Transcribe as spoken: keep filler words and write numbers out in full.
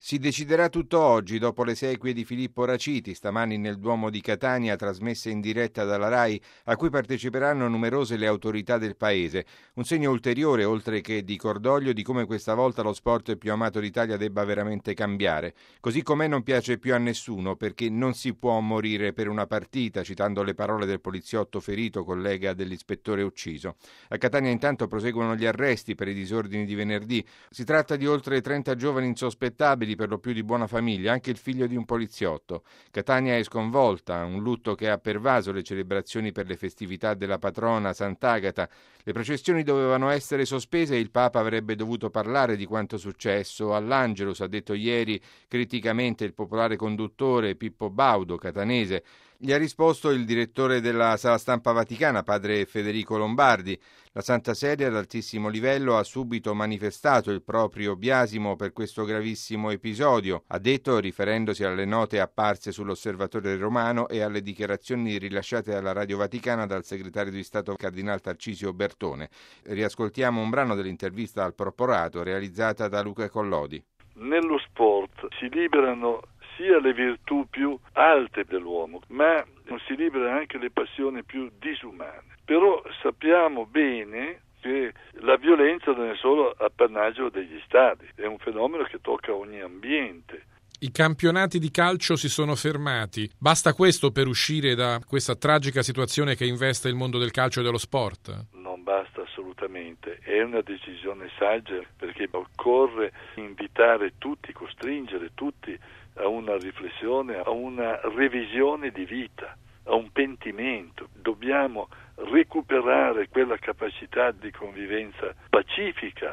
Si deciderà tutto oggi, dopo le esequie di Filippo Raciti, stamani nel Duomo di Catania, trasmesse in diretta dalla RAI, a cui parteciperanno numerose le autorità del paese. Un segno ulteriore, oltre che di cordoglio, di come questa volta lo sport più amato d'Italia debba veramente cambiare. Così com'è non piace più a nessuno, perché non si può morire per una partita, citando le parole del poliziotto ferito, collega dell'ispettore ucciso. A Catania intanto proseguono gli arresti per i disordini di venerdì. Si tratta di oltre trenta giovani insospettabili, per lo più di buona famiglia, anche il figlio di un poliziotto. Catania è sconvolta, un lutto che ha pervaso le celebrazioni per le festività della patrona Sant'Agata. Le processioni dovevano essere sospese e il Papa avrebbe dovuto parlare di quanto successo all'Angelus, ha detto ieri criticamente il popolare conduttore Pippo Baudo, catanese. Gli ha risposto il direttore della Sala Stampa Vaticana, padre Federico Lombardi. La Santa Sede ad altissimo livello ha subito manifestato il proprio biasimo per questo gravissimo episodio, ha detto riferendosi alle note apparse sull'Osservatore Romano e alle dichiarazioni rilasciate alla Radio Vaticana dal segretario di Stato Cardinal Tarcisio Bertone. Riascoltiamo un brano dell'intervista al Proporato realizzata da Luca Collodi. Nello sport si liberano sia le virtù più alte dell'uomo, ma non si liberano anche le passioni più disumane. Però sappiamo bene che la violenza non è solo appannaggio degli stati, è un fenomeno che tocca ogni ambiente. I campionati di calcio si sono fermati. Basta questo per uscire da questa tragica situazione che investe il mondo del calcio e dello sport? Non basta assolutamente, è una decisione saggia perché occorre invitare tutti, costringere tutti a una riflessione, a una revisione di vita, a un pentimento. Dobbiamo recuperare quella capacità di convivenza pacifica